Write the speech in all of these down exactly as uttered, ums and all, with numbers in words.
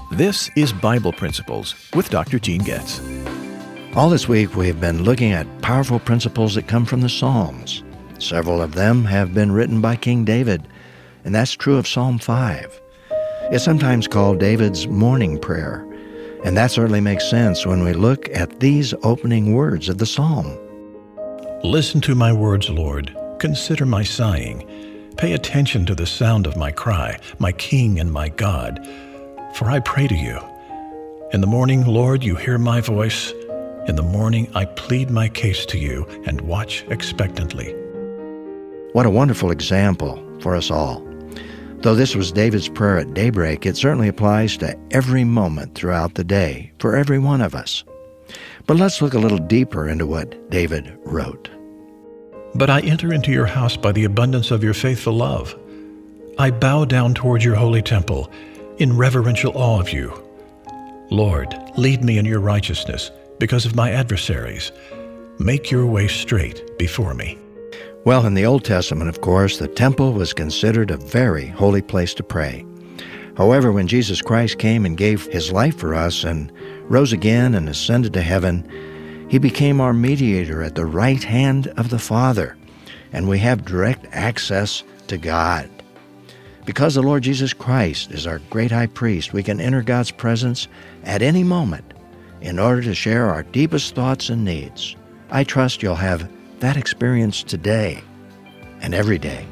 This is Bible Principles with Doctor Gene Getz. All this week we've been looking at powerful principles that come from the Psalms. Several of them have been written by King David, and that's true of Psalm five. It's sometimes called David's morning prayer, and that certainly makes sense when we look at these opening words of the psalm. Listen to my words, Lord. Consider my sighing. Pay attention to the sound of my cry, my King and my God. For I pray to you. In the morning, Lord, you hear my voice. In the morning, I plead my case to you and watch expectantly. What a wonderful example for us all. Though this was David's prayer at daybreak, it certainly applies to every moment throughout the day for every one of us. But let's look a little deeper into what David wrote. But I enter into your house by the abundance of your faithful love. I bow down toward your holy temple in reverential awe of you. Lord, lead me in your righteousness because of my adversaries. Make your way straight before me. Well, in the Old Testament, of course, the temple was considered a very holy place to pray. However, when Jesus Christ came and gave his life for us and rose again and ascended to heaven, he became our mediator at the right hand of the Father, and we have direct access to God. Because the Lord Jesus Christ is our great high priest, we can enter God's presence at any moment in order to share our deepest thoughts and needs. I trust you'll have that experience today and every day.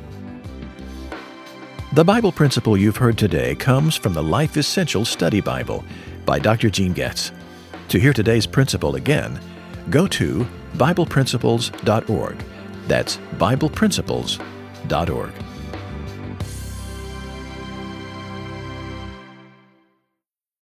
The Bible principle you've heard today comes from the Life Essential Study Bible by Doctor Gene Getz. To hear today's principle again, go to Bible Principles dot org. That's Bible Principles dot org.